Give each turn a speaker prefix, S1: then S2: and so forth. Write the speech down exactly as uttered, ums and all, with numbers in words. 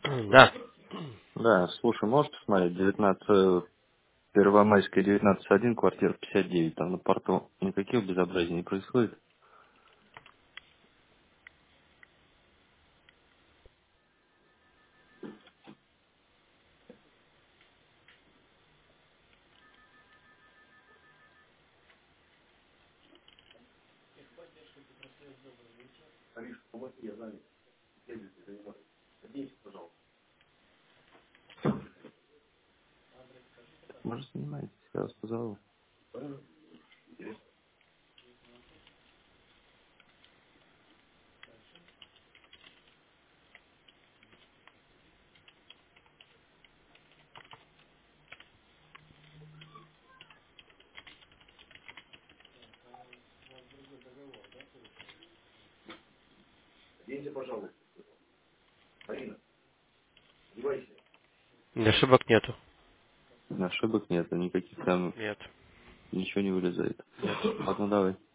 S1: Да.
S2: Да, слушай, можешь посмотреть, девятнадцать, Первомайская, девятнадцать один, квартира пятьдесят девять, там на порту никаких безобразий не происходит? Может, снимать, я вас позову.
S1: Ошибок нету.
S2: Ошибок нет, никаких там,
S1: Нет.
S2: ничего не вылезает.
S1: Нет.
S2: Ладно, давай.